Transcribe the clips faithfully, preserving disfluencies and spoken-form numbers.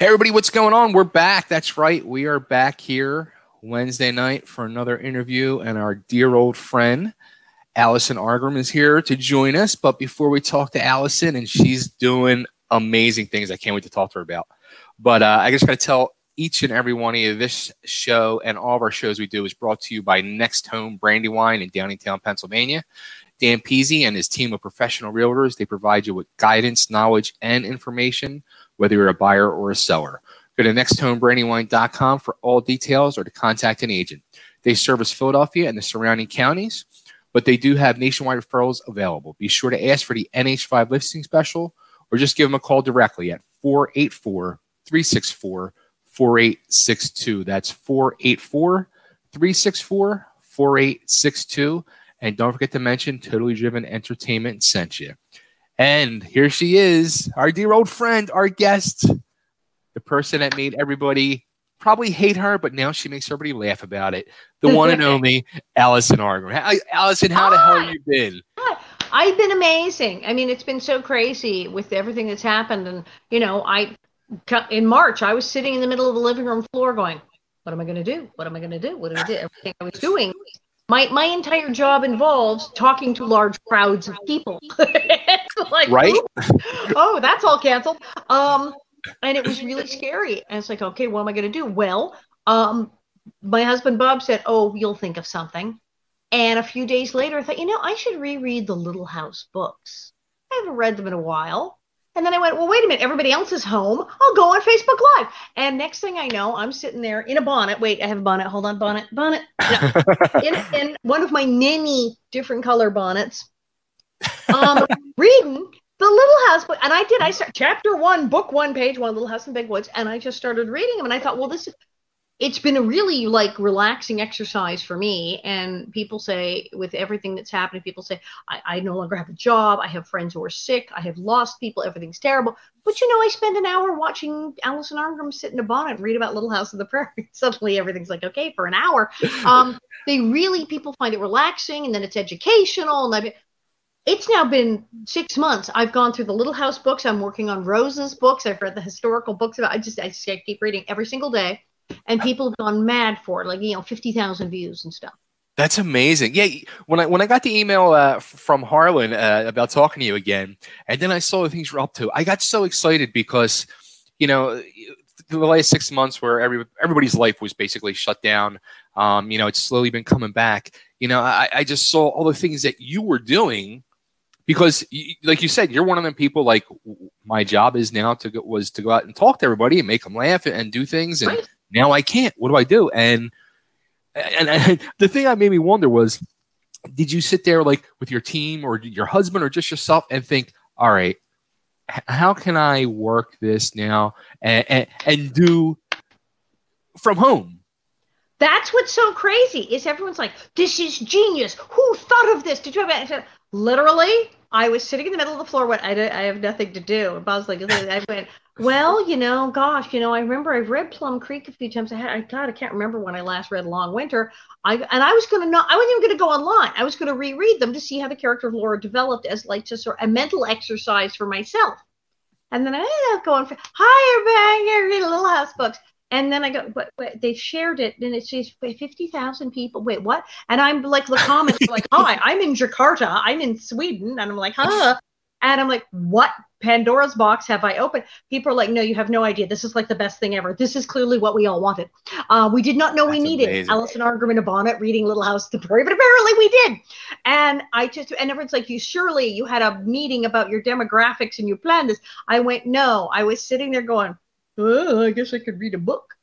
Hey, everybody, what's going on? We're back. That's right. We are back here Wednesday night for another interview, and our dear old friend, Allison Argram, is here to join us. But before we talk to Allison, and she's doing amazing things I can't wait to talk to her about. But uh, I just got to tell each and every one of you, this show and all of our shows we do is brought to you by Next Home Brandywine in Downingtown, Pennsylvania. Dan Peasy and his team of professional realtors, they provide you with guidance, knowledge, and information, whether you're a buyer or a seller. Go to next home brandywine dot com for all details or to contact an agent. They service Philadelphia and the surrounding counties, but they do have nationwide referrals available. Be sure to ask for the N H five listing special or just give them a call directly at four eight four, three six four, four eight six two. That's four eight four, three six four, four eight six two. And don't forget to mention Totally Driven Entertainment sent you. And here she is, our dear old friend, our guest, the person that made everybody probably hate her, but now she makes everybody laugh about it. The one and only Allison Argram. Hi, Allison, how the hell have you been? Hi. I've been amazing. I mean, it's been so crazy with everything that's happened. And, you know, I in March, I was sitting in the middle of the living room floor going, what am I going to do? What am I going to do? What am I going to do? Everything I was doing. My my entire job involves talking to large crowds of people. Like, right? Oh, that's all canceled. Um, and it was really scary. And it's like, okay, what am I going to do? Well, um, my husband Bob said, oh, you'll think of something. And a few days later, I thought, you know, I should reread the Little House books. I haven't read them in a while. And then I went, well, wait a minute, everybody else is home. I'll go on Facebook Live. And next thing I know, I'm sitting there in a bonnet. Wait, I have a bonnet. Hold on, bonnet, bonnet. No. in, in one of my many different color bonnets, um, reading the Little House book. And I did. I started chapter one, book one, page one, Little House in the Big Woods. And I just started reading them. And I thought, well, this is, it's been a really like relaxing exercise for me. And people say with everything that's happening, people say, I, I no longer have a job. I have friends who are sick. I have lost people. Everything's terrible. But, you know, I spend an hour watching Allison Argram sit in a bonnet and read about Little House on the Prairie. Suddenly everything's like, okay, for an hour. Um, they really, people find it relaxing, and then it's educational. And I've, it's now been six months. I've gone through the Little House books. I'm working on Rose's books. I've read the historical books about, I just, I just I keep reading every single day. And people have gone mad for it, like, you know, fifty thousand views and stuff. That's amazing. Yeah, when I when I got the email uh, from Harlan uh, about talking to you again, and then I saw the things you're up to, I got so excited because, you know, the last six months where every everybody's life was basically shut down, um, you know, it's slowly been coming back. You know, I, I just saw all the things that you were doing because, like you said, you're one of them people. Like, my job is now to go, was to go out and talk to everybody and make them laugh and do things, and right. Now I can't. What do I do? And, and and the thing that made me wonder was, did you sit there like with your team or your husband or just yourself and think, all right, h- how can I work this now and, and, and do from home? That's what's so crazy is everyone's like, this is genius. Who thought of this? Did you have it? Literally, I was sitting in the middle of the floor when I, I have nothing to do. And Bob's like, I went, well, you know, gosh, you know, I remember I've read Plum Creek a few times. I had, I God, I can't remember when I last read Long Winter. I and I was going to not, I wasn't even going to go online. I was going to reread them to see how the character of Laura developed as like just sort of a mental exercise for myself. And then I ended up going, hi, everybody, I read Little House books. And then I go, but, but they shared it, and it says fifty thousand people. Wait, what? And I'm like, the comments are like, hi, I'm in Jakarta. I'm in Sweden. And I'm like, huh? And I'm like, what Pandora's box have I opened? People are like, no, you have no idea. This is like the best thing ever. This is clearly what we all wanted. Uh, we did not know That's we needed amazing. Allison Argram in a bonnet reading Little House on the Prairie, but apparently we did. And I just, and everyone's like, you surely you had a meeting about your demographics and you planned this. I went, no, I was sitting there going, oh, I guess I could read a book.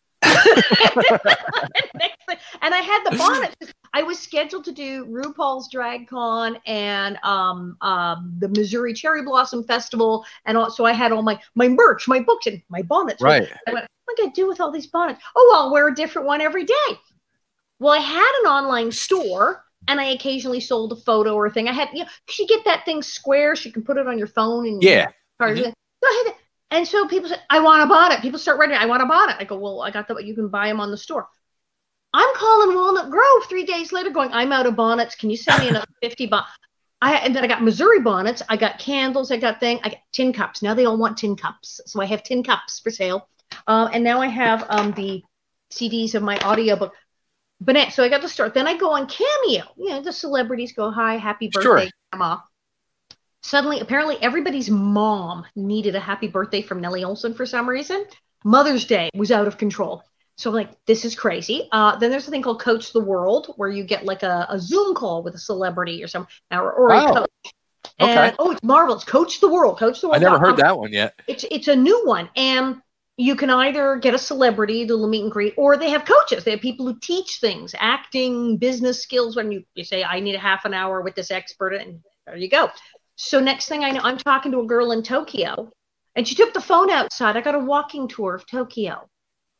And I had the bonnet. I was scheduled to do RuPaul's Drag Con and um, um, the Missouri Cherry Blossom Festival, and also I had all my my merch, my books, and my bonnets. Right. I went, what am I gonna do with all these bonnets? Oh, I'll wear a different one every day. Well, I had an online store, and I occasionally sold a photo or a thing. I had, you know, you get that thing square, so you can put it on your phone and yeah. Mm-hmm. So I had, and so people say, I want a bonnet. People start writing, I want a bonnet. I go, well, I got the, you can buy them on the store. I'm calling Walnut Grove three days later going, I'm out of bonnets. Can you send me another fifty bonnets? I, and then I got Missouri bonnets. I got candles. I got thing. I got tin cups. Now they all want tin cups. So I have tin cups for sale. Uh, and now I have um, the C Ds of my audiobook. But so I got to start. Then I go on Cameo. You know, the celebrities go, hi, happy birthday, Sure. Grandma. Suddenly, apparently, everybody's mom needed a happy birthday from Nellie Olson for some reason. Mother's Day was out of control. So I'm like, this is crazy. Uh, then there's a thing called Coach the World, where you get like a, a Zoom call with a celebrity or some or, or wow. a coach. Okay. And, oh, it's marvelous. Coach the World. Coach the World. I never heard that one yet. It's it's a new one. And you can either get a celebrity to meet and greet, or they have coaches. They have people who teach things, acting, business skills. When you, you say, I need a half an hour with this expert, and there you go. So next thing I know, I'm talking to a girl in Tokyo, and she took the phone outside. I got a walking tour of Tokyo.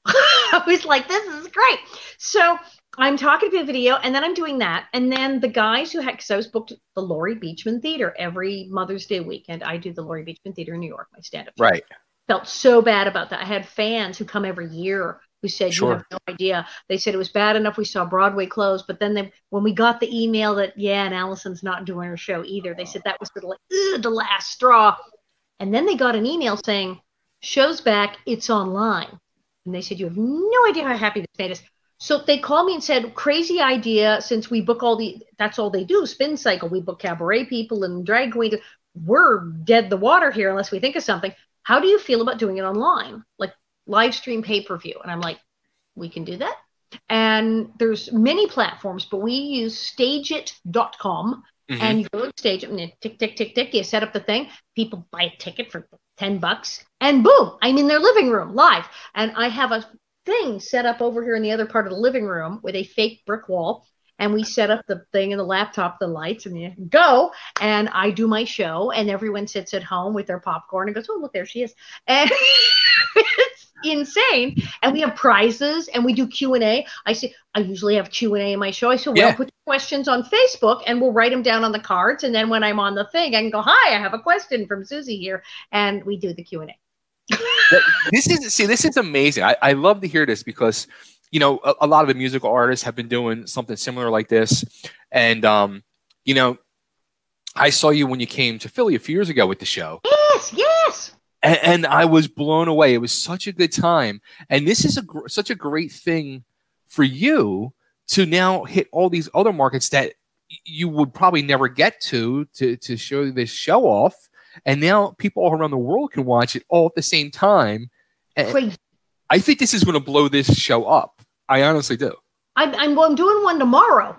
I was like, this is great. So I'm talking to a video, and then I'm doing that. And then the guys who had, because I was booked at the Laurie Beachman Theater every Mother's Day weekend. I do the Laurie Beachman Theater in New York, my stand-up show. Right. Felt so bad about that. I had fans who come every year who said, sure. You have no idea. They said it was bad enough we saw Broadway close, but then they, when we got the email that, yeah, and Allison's not doing her show either, they said that was sort of like, ugh, the last straw. And then they got an email saying, show's back, it's online. And they said, you have no idea how happy this made us. So they called me and said, crazy idea, since we book all the, that's all they do, Spin Cycle. We book cabaret people and drag queens. We're dead the water here unless we think of something. How do you feel about doing it online? Like live stream pay-per-view? And I'm like, we can do that. And there's many platforms, but we use stage it dot com. Mm-hmm. And you go to Stage It, and you tick, tick, tick, tick. You set up the thing. People buy a ticket for ten bucks. And boom, I'm in their living room live. And I have a thing set up over here in the other part of the living room with a fake brick wall. And we set up the thing in the laptop, the lights, and you go. And I do my show, and everyone sits at home with their popcorn and goes, oh, look, there she is. And it's insane. And we have prizes, and we do Q and A. I say, I usually have Q and A in my show. I say, well, yeah. Put your questions on Facebook, and we'll write them down on the cards. And then when I'm on the thing, I can go, hi, I have a question from Susie here. And we do the Q and A. This is, see, this is amazing. I, I love to hear this because, you know, a, a lot of the musical artists have been doing something similar like this. And, um, you know, I saw you when you came to Philly a few years ago with the show. Yes, yes. And, and I was blown away. It was such a good time. And this is a gr- such a great thing for you to now hit all these other markets that you would probably never get to, to, to show this show off. And now people all around the world can watch it all at the same time. And Crazy. I think this is going to blow this show up. I honestly do. I'm I'm, well, I'm doing one tomorrow.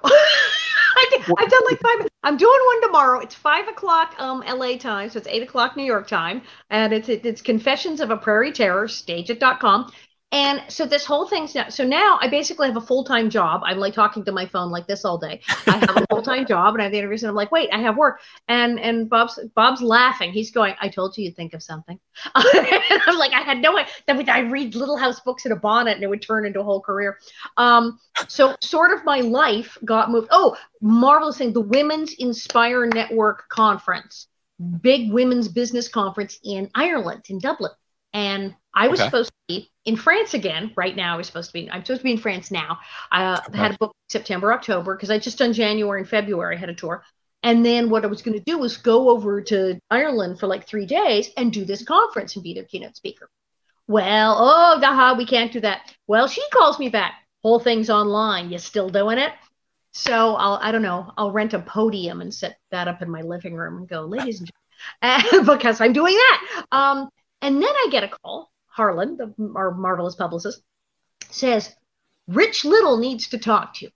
I, I've done like five. I'm doing one tomorrow. It's five o'clock um L A time, so it's eight o'clock New York time, and it's it's Confessions of a Prairie Terror, stage it dot com. And so this whole thing's now, so now I basically have a full-time job. I'm like talking to my phone like this all day. I have a full-time job, and I have the interviews, and I'm like, wait, I have work. And and Bob's Bob's laughing. He's going, I told you you'd think of something. And I'm like, I had no idea. I read Little House books in a bonnet, and it would turn into a whole career. Um, so sort of my life got moved. Oh, marvelous thing, the Women's Inspire Network Conference, big women's business conference in Ireland, in Dublin. And I was okay. supposed to be in France again. Right now, I was supposed to be. I'm supposed to be in France now. I uh, okay. had a book September, October, because I just done January and February. I had a tour, and then what I was going to do was go over to Ireland for like three days and do this conference and be their keynote speaker. Well, oh, aha, we can't do that. Well, she calls me back. Whole thing's online. You still doing it? So I'll. I don't know. I'll rent a podium and set that up in my living room and go, ladies and gentlemen, because I'm doing that. Um. And then I get a call. Harlan, the, our marvelous publicist, says, Rich Little needs to talk to you.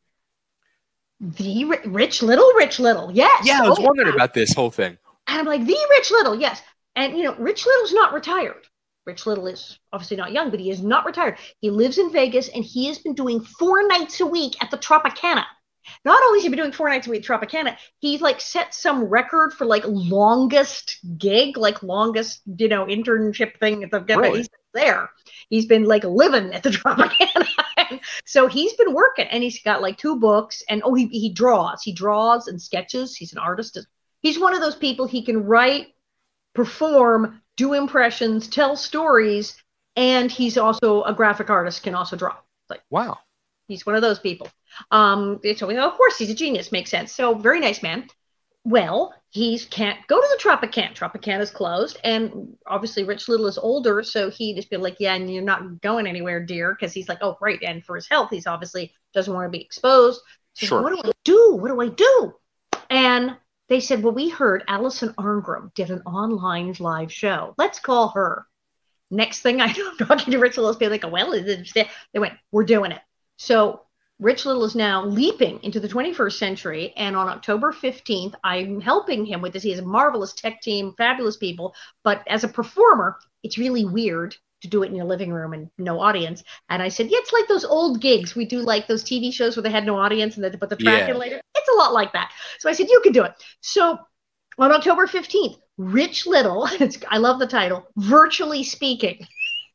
The R- Rich Little? Rich Little, yes. Yeah, I was oh, wondering yeah. about this whole thing. And I'm like, the Rich Little, yes. And, you know, Rich Little's not retired. Rich Little is obviously not young, but he is not retired. He lives in Vegas, and he has been doing four nights a week at the Tropicana. Not only has he been doing four nights a week at Tropicana, he's like set some record for like longest gig, like longest, you know, internship thing at the really? He's there. He's been like living at the Tropicana. So he's been working, and he's got like two books, and oh, he he draws. He draws and sketches. He's an artist. He's one of those people. He can write, perform, do impressions, tell stories, and he's also a graphic artist, can also draw. Like, wow. He's one of those people. Um, so we, of course, he's a genius. Makes sense. So very nice man. Well, he can't go to the Tropicana. Tropicana is closed, and obviously Rich Little is older, so he just be like, yeah, and you're not going anywhere, dear, because he's like, oh, right, and for his health, he's obviously doesn't want to be exposed. So Sure. what do I do? What do I do? And they said, well, we heard Alison Arngrim did an online live show. Let's call her. Next thing I know, I'm talking to Rich Little, being like, well, they went, we're doing it. So Rich Little is now leaping into the twenty-first century, and on October fifteenth, I'm helping him with this. He has a marvelous tech team, fabulous people, but as a performer, it's really weird to do it in your living room and no audience. And I said, yeah, it's like those old gigs. We do like those T V shows where they had no audience and they had to put the track Yeah. in later. It's a lot like that. So I said, you can do it. So on October fifteenth, Rich Little, it's, I love the title, Virtually Speaking.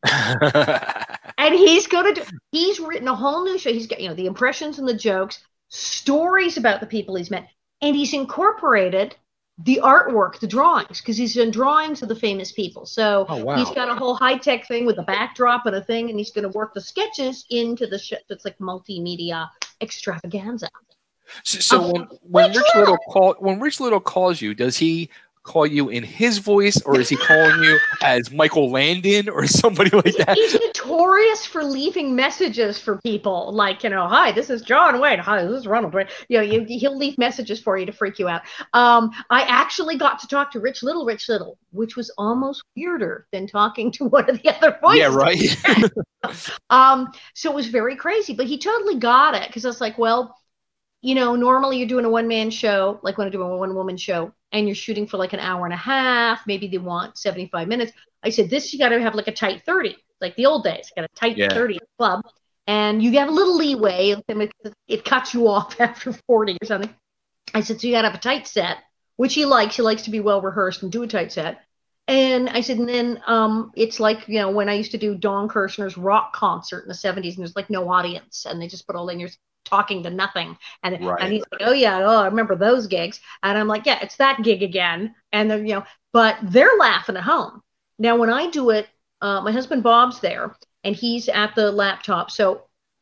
And he's going to do, he's written a whole new show. He's got, you know, the impressions and the jokes, stories about the people he's met, and he's incorporated the artwork, the drawings, because he's done drawings of the famous people. So Oh, wow. he's got a whole high-tech thing with a backdrop and a thing, and he's going to work the sketches into the show. It's like multimedia extravaganza. So, so Um, when, when Rich Rich Little- Little call when Rich Little calls you, does he call you in his voice, or is he calling you as Michael Landon or somebody like that? He's notorious for leaving messages for people, like, you know, hi, this is John Wayne. Hi, this is Ronald Wayne. You know, you, he'll leave messages for you to freak you out. Um, I actually got to talk to Rich Little, Rich Little, which was almost weirder than talking to one of the other voices. Yeah, right. Um, so it was very crazy, but he totally got it, because I was like, well, you know, normally you're doing a one-man show, like when I do a one-woman show, and you're shooting for like an hour and a half. Maybe they want seventy-five minutes. I said, this, you got to have like a tight thirty, like the old days. You got a tight Yeah. thirty club, and you have a little leeway. It, it cuts you off after forty or something. I said, so you got to have a tight set, which he likes. He likes to be well rehearsed and do a tight set. And I said, and then um, it's like, you know, when I used to do Don Kirshner's rock concert in the seventies, and there's like no audience, and they just put all in your talking to nothing. And, Right. and he's like, oh yeah, oh, I remember those gigs. And I'm like, yeah, it's that gig again. And then, you know, but they're laughing at home. Now, when I do it, uh, my husband Bob's there, and he's at the laptop. So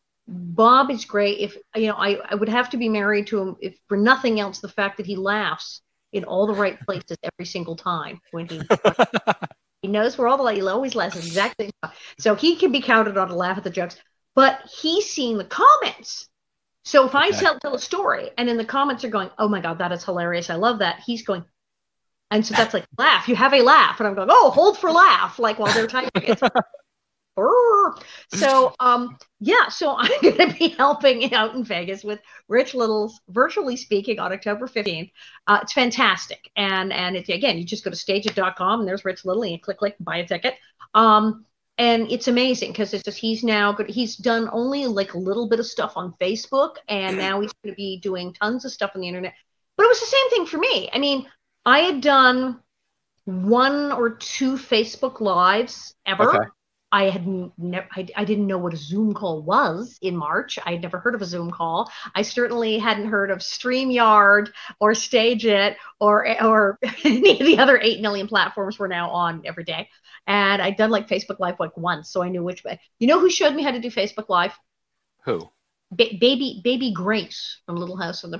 Bob is great. If, you know, I, I would have to be married to him if for nothing else, the fact that he laughs in all the right places every single time when he he knows where all the light, he always laughs exactly. So he can be counted on to laugh at the jokes, but he's seeing the comments. So if I Okay. tell, tell a story and in the comments are going, oh my God, that is hilarious, I love that, he's going, and so that's like, laugh, you have a laugh. And I'm going, oh, hold for laugh, like while they're typing. It's like, "Brr." So um, yeah, so I'm going to be helping out in Vegas with Rich Little's Virtually Speaking on October fifteenth. Uh, it's fantastic. And and it's, again, you just go to stage it dot com and there's Rich Little, and you click, click, buy a ticket. Um, And it's amazing because it's just he's now good. He's done only like a little bit of stuff on Facebook, and now he's going to be doing tons of stuff on the internet. But it was the same thing for me. I mean, I had done one or two Facebook Lives ever. Okay. I had never, I, I didn't know what a Zoom call was in March. I had never heard of a Zoom call. I certainly hadn't heard of StreamYard or StageIt or or any of the other eight million platforms we're now on every day. And I'd done like Facebook Live like once, so I knew which way. You know who showed me how to do Facebook Live? Who? Ba- baby, baby Grace from Little House on the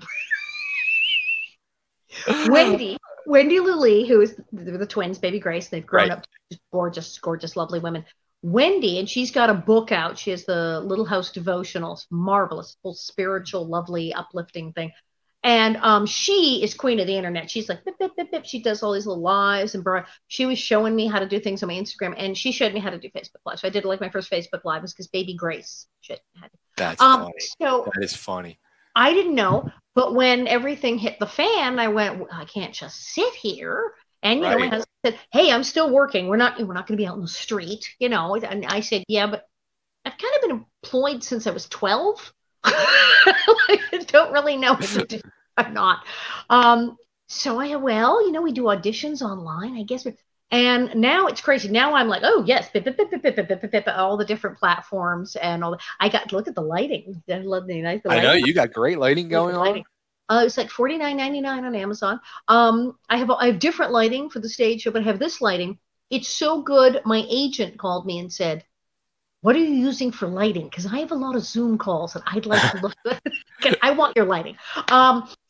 Prairie. Wendy, Wendy Lilly, who is the, the twins, Baby Grace. They've grown Right. up to gorgeous, gorgeous, lovely women. Wendy, and she's got a book out. She has the Little House Devotionals, marvelous, full spiritual, lovely, uplifting thing. And um, she is queen of the internet. She's like, bip, bip, bip, bip. She does all these little lives. And bur- she was showing me how to do things on my Instagram. And she showed me how to do Facebook Live. So I did like my first Facebook Live was because Baby Grace showed me how to. That's Um, funny. so That is funny. I didn't know. But when everything hit the fan, I went, well, I can't just sit here. And, you know, my Right. husband said, hey, I'm still working. We're not, we're not going to be out in the street, you know. And I said, yeah, but I've kind of been employed since I was twelve. I don't really know if to do or not. Um, so I, well, you know, we do auditions online, I guess. we- And now it's crazy. Now I'm like, oh yes, bip, bip, bip, bip, bip, bip, bip, bip, all the different platforms and all. The, I got look at the lighting. I love the nice. The I know lighting. you got great lighting going The on. lighting. Uh, it's like forty-nine ninety-nine on Amazon. Um, I have I have different lighting for the stage show, but I have this lighting. It's so good. My agent called me and said, "What are you using for lighting? Because I have a lot of Zoom calls and I'd like to look good. Can- I want your lighting." Um,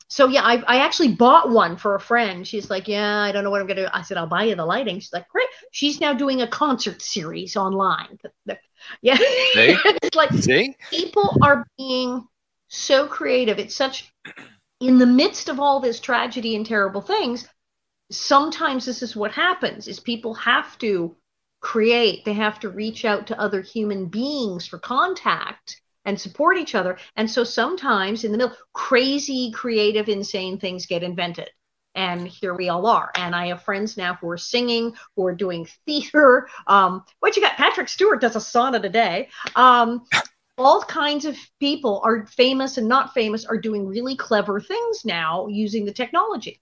so yeah, I, I actually bought one for a friend. She's like, yeah, I don't know what I'm going to do. I said, I'll buy you the lighting. She's like, great. She's now doing a concert series online. Yeah. See? It's like See? people are being so creative. It's such, in the midst of all this tragedy and terrible things, sometimes this is what happens, is people have to create. They have to reach out to other human beings for contact and support each other. And so sometimes in the middle, crazy, creative, insane things get invented. And here we all are. And I have friends now who are singing, who are doing theater. Um, what you got? Patrick Stewart does a sonnet a day. Um, all kinds of people are famous and not famous are doing really clever things now using the technology.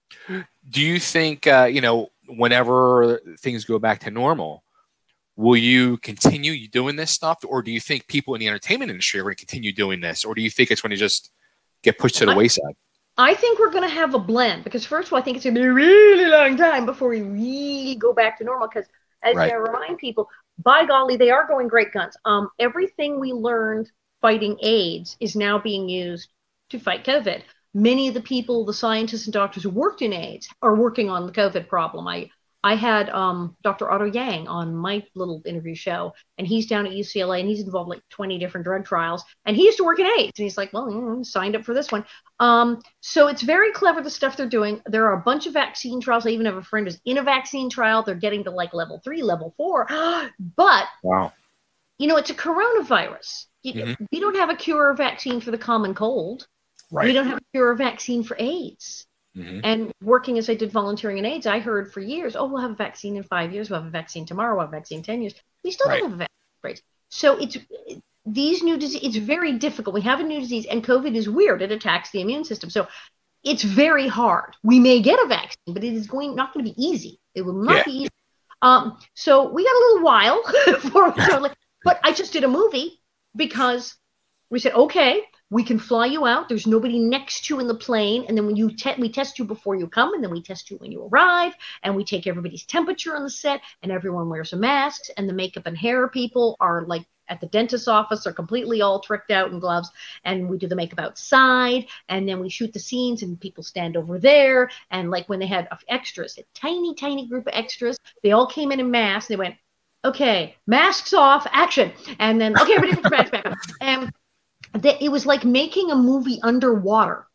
Do you think, uh, you know, whenever things go back to normal, will you continue doing this stuff, or do you think people in the entertainment industry are going to continue doing this, or do you think it's going to just get pushed to the I, wayside? I think we're going to have a blend, because first of all, I think it's going to be a really long time before we really go back to normal, because as right. I remind people, by golly, they are going great guns. Um, everything we learned fighting AIDS is now being used to fight COVID. Many of the people, the scientists and doctors who worked in AIDS are working on the COVID problem. I I had um, Doctor Otto Yang on my little interview show, and he's down at U C L A, and he's involved in like twenty different drug trials, and he used to work in AIDS, and he's like, well, you know, signed up for this one. Um, so it's very clever, the stuff they're doing. There are a bunch of vaccine trials. I even have a friend who's in a vaccine trial. They're getting to like level three, level four. But, wow. you know, it's a coronavirus. You, mm-hmm. We don't have a cure or vaccine for the common cold. Right. We don't have a cure or vaccine for AIDS. Mm-hmm. And working as I did volunteering in AIDS, I heard for years, oh, we'll have a vaccine in five years. We'll have a vaccine tomorrow. We'll have a vaccine in ten years. We still right. don't have a vaccine for AIDS. So it's these new diseases, it's very difficult. We have a new disease, and COVID is weird. It attacks the immune system. So it's very hard. We may get a vaccine, but it is going not going to be easy. It will not yeah. be easy. Um, so we got a little while before we totally, but I just did a movie because we said, okay, we can fly you out. There's nobody next to you in the plane. And then when you te- we test you before you come, and then we test you when you arrive, and we take everybody's temperature on the set, and everyone wears a mask, and the makeup and hair people are like at the dentist's office are completely all tricked out in gloves, and we do the makeup outside, and then we shoot the scenes, and people stand over there. And like when they had extras, a tiny, tiny group of extras, they all came in in masks. They went, okay, masks off, action. And then, okay, everybody put your masks back on. And they, it was like making a movie underwater.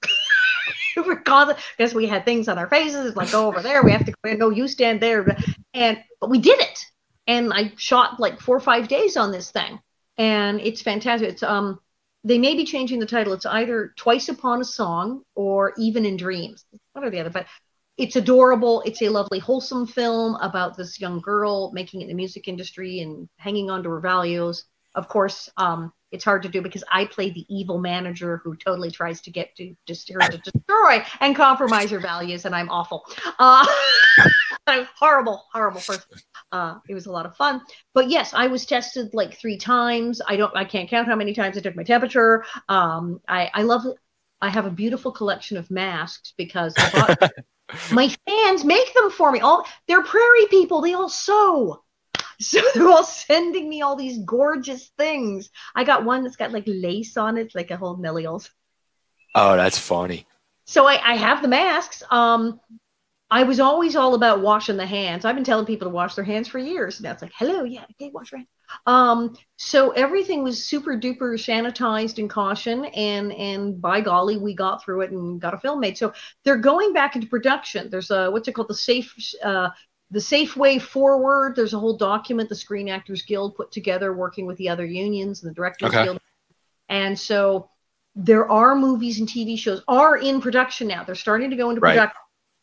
Because we had things on our faces, it's like, go over there, we have to go, no, you stand there. And but we did it. And I shot like four or five days on this thing. And it's fantastic. It's um they may be changing the title. It's either Twice Upon a Song or Even in Dreams. One or the other, but it's adorable. It's a lovely, wholesome film about this young girl making it in the music industry and hanging on to her values. Of course, um, it's hard to do because I play the evil manager who totally tries to get to just her to destroy and compromise her values, and I'm awful. Uh, I'm a horrible, horrible person. Uh, it was a lot of fun. But yes, I was tested like three times. I don't, I can't count how many times I took my temperature. Um, I, I love, I have a beautiful collection of masks because I bought, my fans make them for me. All they're prairie people. They all sew. So they're all sending me all these gorgeous things. I got one that's got like lace on it, like a whole Nellio's. Oh, that's funny. So I, I have the masks. Um, I was always all about washing the hands. I've been telling people to wash their hands for years. Now it's like, hello, yeah, okay, wash your hands. Um, so everything was super duper sanitized and caution, and and by golly, we got through it and got a film made. So they're going back into production. There's a what's it called, the safe. Uh, The Safe Way Forward, there's a whole document the Screen Actors Guild put together working with the other unions and the Directors okay. Guild. And so there are movies and T V shows are in production now. They're starting to go into right. production.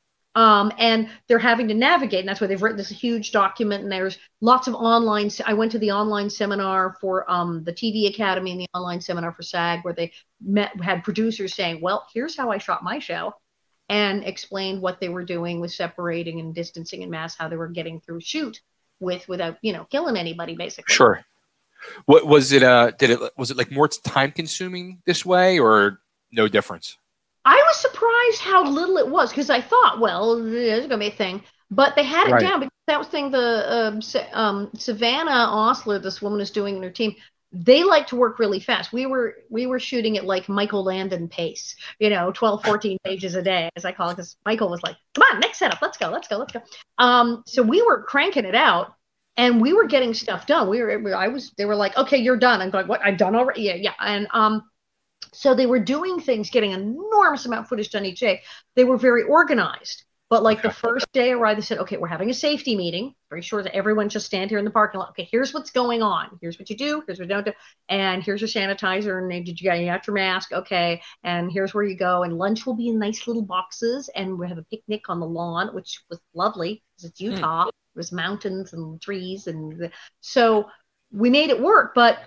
Um, and they're having to navigate. And that's why they've written this huge document. And there's lots of online. I went to the online seminar for um, the T V Academy and the online seminar for SAG, where they met, had producers saying, well, here's how I shot my show. And explained what they were doing with separating and distancing and masks, how they were getting through shoot with without, you know, killing anybody, basically. Sure. What was it? Uh, did it was it like more time consuming this way, or no difference? I was surprised how little it was, because I thought, well, there's gonna be a thing, but they had it right. down because that was the thing. The um, um, Savannah Osler, this woman is doing in her team. they like to work really fast. We were we were shooting at like Michael Landon pace, you know, twelve, fourteen pages a day, as I call it, because Michael was like, come on, next setup, let's go, let's go, let's go. Um, so we were cranking it out, and we were getting stuff done. We were, I was, they were like, okay, you're done. I'm going, what? I'm done already? Yeah, yeah. And um, so they were doing things, getting an enormous amount of footage done each day. They were very organized. But like the first day I arrived, they said, okay, we're having a safety meeting. Very sure that everyone just stand here in the parking lot. Okay, here's what's going on. Here's what you do. Here's what you don't do. And here's your sanitizer. And did you get you got your mask? Okay. And here's where you go. And lunch will be in nice little boxes. And we have a picnic on the lawn, which was lovely because it's Utah. Hmm. It was mountains and trees. And so we made it work. But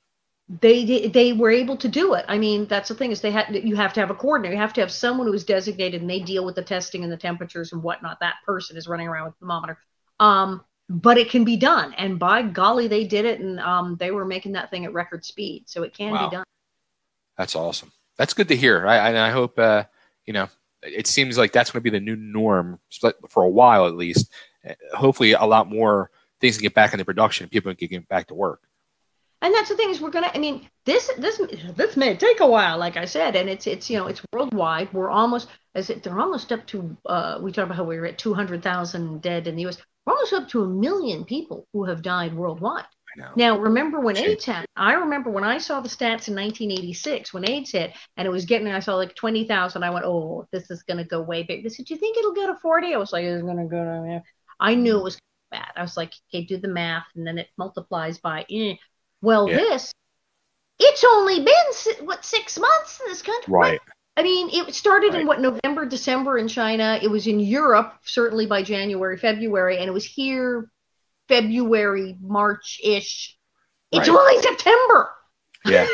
they they were able to do it. I mean, that's the thing is they had you have to have a coordinator. You have to have someone who is designated, and they deal with the testing and the temperatures and whatnot. That person is running around with the thermometer. Um, but it can be done, and by golly, they did it, and um, they were making that thing at record speed. So it can wow. be done. That's awesome. That's good to hear. I I, I hope uh, you know. It seems like that's going to be the new norm for a while, at least. Hopefully, a lot more things can get back into production. People can get back to work. And that's the thing is we're gonna. I mean, this this this may take a while, like I said, and it's it's you know it's worldwide. We're almost as it, they're almost up to. Uh, we talked about how we were at two hundred thousand dead in the U S. We're almost up to a million people who have died worldwide. I know. Now, remember when AIDS happened? I remember when I saw the stats in nineteen eighty-six when AIDS hit, and it was getting. I saw like twenty thousand. I went, oh, this is gonna go way big. They said, do you think it'll go to forty? I was like, it's gonna go to. I knew it was bad. I was like, okay, do the math, and then it multiplies by. Eh. Well, yeah. this, it's only been, what, six months in this country? Right. I mean, it started right. in, what, November, December in China. It was in Europe, certainly by January, February, and it was here February, March-ish. It's right. only September. Yeah.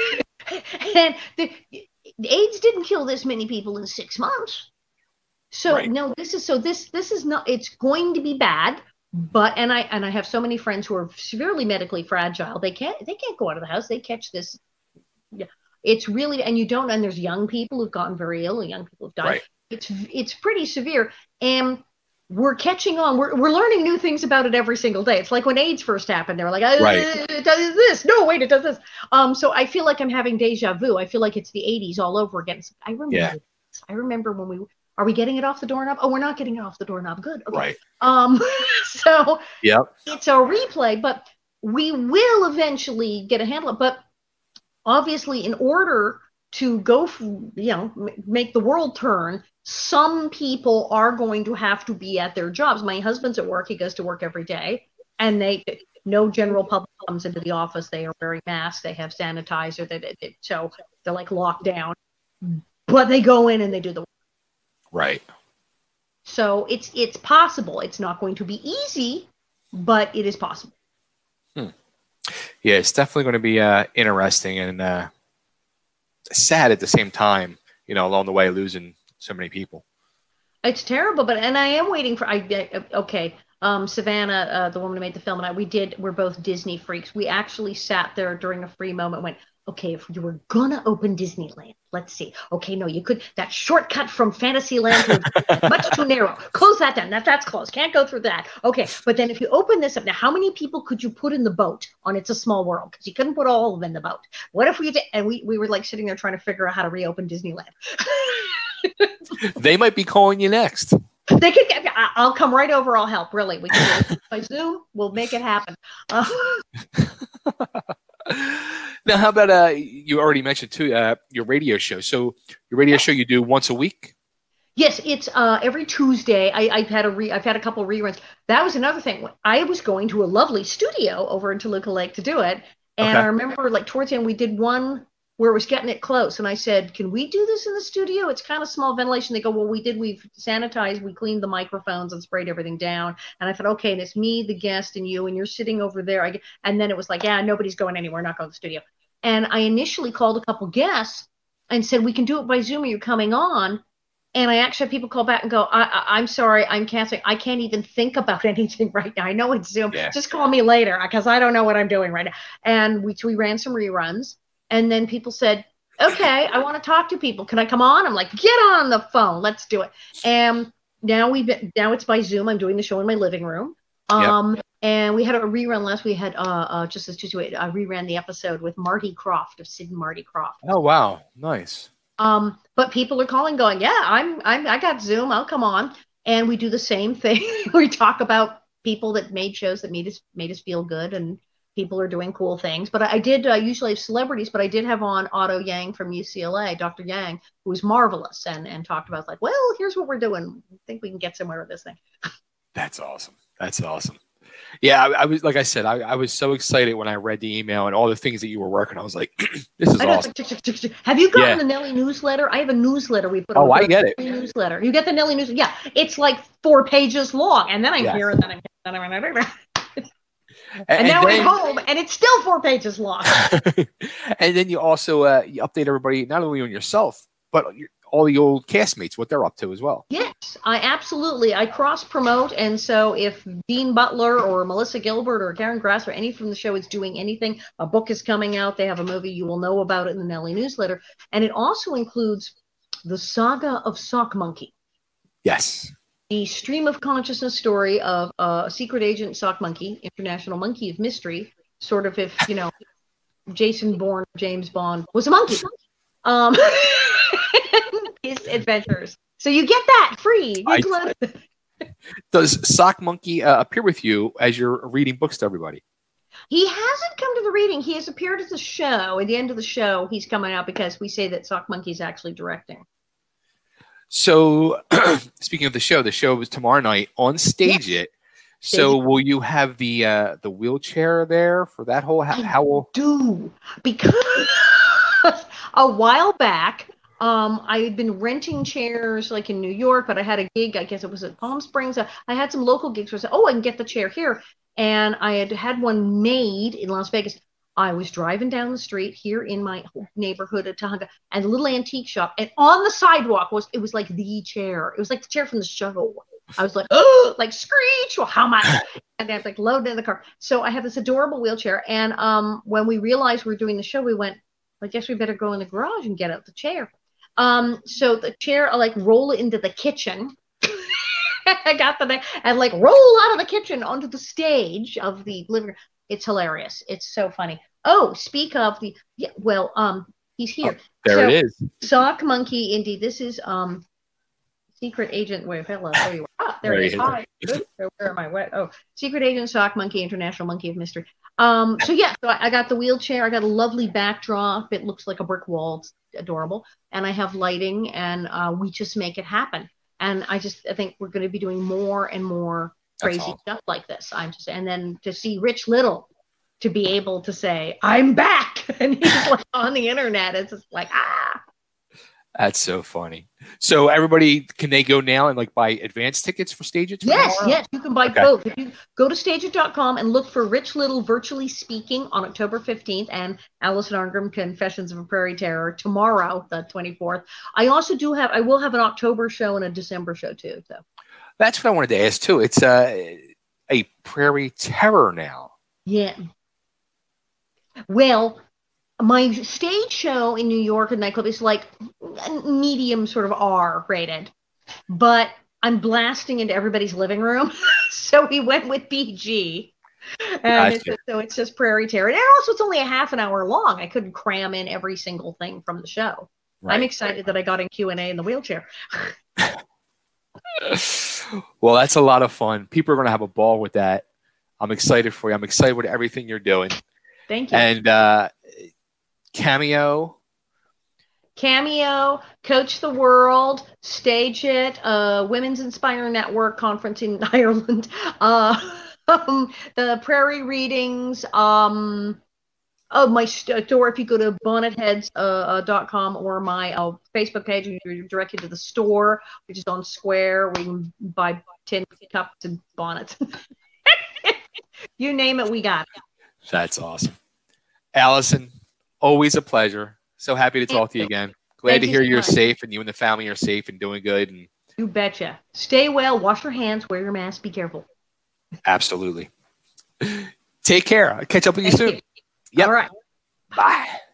And the, the AIDS didn't kill this many people in six months. So, right. no, this is, so this, this is not, it's going to be bad. But and I and I have so many friends who are severely medically fragile. They can't they can't go out of the house. They catch this. Yeah, it's really and you don't. And there's young people who've gotten very ill. Young people have died. Right. It's it's pretty severe. And we're catching on. We're we're learning new things about it every single day. It's like when AIDS first happened. They were like, oh, right. it does this. No, wait, it does this. Um. So I feel like I'm having deja vu. I feel like it's the eighties all over again. I remember. Yeah. I remember when we. Are we getting it off the doorknob? Oh, we're not getting it off the doorknob. Good. Okay. Right. Um, so yep. it's a replay, but we will eventually get a handle. But obviously, in order to go, you know, make the world turn, some people are going to have to be at their jobs. My husband's at work. He goes to work every day, and they no general public comes into the office. They are wearing masks. They have sanitizer. They, they, they, so they're like locked down, but they go in and they do the work. Right. So it's it's possible. It's not going to be easy, but it is possible. Hmm. Yeah, it's definitely going to be uh, interesting and uh, sad at the same time. You know, along the way, losing so many people. It's terrible, but and I am waiting for. I okay. Um, Savannah, uh, the woman who made the film, and I, we did. We're both Disney freaks. We actually sat there during a free moment. And went. Okay, if you were gonna open Disneyland, let's see. Okay, no, you could. That shortcut from Fantasyland was much too narrow. Close that down. That that's closed. Can't go through that. Okay, but then if you open this up, now how many people could you put in the boat on It's a Small World? Because you couldn't put all of them in the boat. What if we did? And we we were like sitting there trying to figure out how to reopen Disneyland. They might be calling you next. They could. Get, I'll come right over. I'll help. Really, we can do it by Zoom. We'll make it happen. Uh, Now, how about uh, you already mentioned too uh, your radio show? So your radio show you do once a week? Yes, it's uh, every Tuesday. I, I've had a re- I've had a couple of reruns. That was another thing. I was going to a lovely studio over in Toluca Lake to do it, and okay. I remember like towards the end we did one where it was getting it close, and I said, "Can we do this in the studio? It's kind of small ventilation." They go, "Well, we did. We've sanitized, we cleaned the microphones and sprayed everything down." And I thought, "Okay, and it's me, the guest, and you, and you're sitting over there." I, and then it was like, "Yeah, nobody's going anywhere. Not going to the studio." And I initially called a couple guests and said, "We can do it by Zoom. Are you coming on?" And I actually had people call back and go, I, I, I'm sorry, I'm canceling. I can't even think about anything right now. I know it's Zoom. Yeah. Just call me later because I don't know what I'm doing right now. And we we ran some reruns. And then people said, okay, I want to talk to people. Can I come on? I'm like, get on the phone. Let's do it. And now we've been, now it's by Zoom. I'm doing the show in my living room. Um, yep. And we had a rerun last. We had uh, uh just as Tuesday, I reran the episode with Marty Croft of Sid and Marty Croft. Oh wow, nice. Um, but people are calling, going, yeah, I'm, I'm, I got Zoom. I'll come on, and we do the same thing. We talk about people that made shows that made us made us feel good, and people are doing cool things. But I, I did uh, usually have celebrities, but I did have on Otto Yang from U C L A, Doctor Yang, who was marvelous, and and talked about like, well, here's what we're doing. I think we can get somewhere with this thing. That's awesome. That's awesome. Yeah, I, I was like I said, I, I was so excited when I read the email and all the things that you were working. I was like, this is know, awesome. Like, have you gotten yeah. the Nelly newsletter? I have a newsletter we put. Oh, on I get it. Newsletter. You get the Nelly newsletter. Yeah, it's like four pages long, and then I'm yes. here, and then I'm then I'm and, and, and now then, I'm home, and it's still four pages long. And then you also uh, you update everybody, not only on yourself, but all the old castmates, what they're up to as well. Yes, I absolutely. I cross promote, and so if Dean Butler or Melissa Gilbert or Karen Grass or any from the show is doing anything, a book is coming out, they have a movie, you will know about it in the Nelly newsletter. And it also includes the saga of Sock Monkey. Yes. The stream of consciousness story of uh, a secret agent, Sock Monkey, International Monkey of Mystery, sort of if, you know, Jason Bourne, James Bond was a monkey. Um, his adventures. So you get that free. I, does Sock Monkey uh, appear with you as you're reading books to everybody? He hasn't come to the reading. He has appeared at the show. At the end of the show, he's coming out because we say that Sock Monkey is actually directing. So, speaking of the show, the show is tomorrow night on Stage yes. It. So, Stage will you have the uh, the wheelchair there for that whole? How, I how will do because a while back. Um, I had been renting chairs like in New York, but I had a gig, I guess it was at Palm Springs. I had some local gigs where I said, oh, I can get the chair here. And I had had one made in Las Vegas. I was driving down the street here in my neighborhood at Tahunga, and a little antique shop. And on the sidewalk was, it was like the chair. It was like the chair from the show. I was like, oh, like Screech, well, how much? And I was like loaded in the car. So I have this adorable wheelchair. And um, when we realized we were doing the show, we went, I guess we better go in the garage and get out the chair. Um, so the chair, I like roll it into the kitchen. I got the thing and like roll out of the kitchen onto the stage of the living room. It's hilarious. It's so funny. Oh, speak of the, yeah, well, um, he's here. Oh, there so, it is. Sock Monkey, indeed. This is, um, Secret Agent, wait, hello, there you are. Ah, there, there he is. Hi. Where am I? What? Oh, Secret Agent Sock Monkey, International Monkey of Mystery. Um, so yeah, so I, I got the wheelchair. I got a lovely backdrop. It looks like a brick wall. It's adorable. And I have lighting, and uh, we just make it happen. And I just, I think we're going to be doing more and more crazy awesome. stuff like this. I'm just, and then to see Rich Little to be able to say, I'm back. And he's like on the internet. It's just like, ah. That's so funny. So everybody, can they go now and like buy advance tickets for Stage It? Yes, yes, you can buy okay. both. If you go to stage it dot com and look for Rich Little Virtually Speaking on October fifteenth and Alison Arngrim Confessions of a Prairie Terror tomorrow, the twenty-fourth. I also do have, I will have an October show and a December show too. So that's what I wanted to ask too. It's a, a Prairie Terror now. Yeah. Well, my stage show in New York and nightclub is like medium sort of R rated, but I'm blasting into everybody's living room. So we went with P G. And it's just, so it's just Prairie Terror. And also it's only a half an hour long. I couldn't cram in every single thing from the show. Right. I'm excited that I got in Q and A in the wheelchair. Well, that's a lot of fun. People are going to have a ball with that. I'm excited for you. I'm excited with everything you're doing. Thank you. And, uh, Cameo, Cameo, Coach the World, Stage It, uh, Women's Inspire Network conference in Ireland, uh, um, the Prairie Readings, um, oh, my store, if you go to bonnet heads dot com or my uh, Facebook page, you're directed to the store, which is on Square, where you can buy tin cups and bonnets. You name it, we got it. That's awesome. Alison, always a pleasure. So happy to talk to you again. Glad Thank to hear you so you're much. safe and you and the family are safe and doing good. And you betcha. Stay well. Wash your hands. Wear your mask. Be careful. Absolutely. Take care. I'll catch up with you Thank soon. You. Yep. All right. Bye.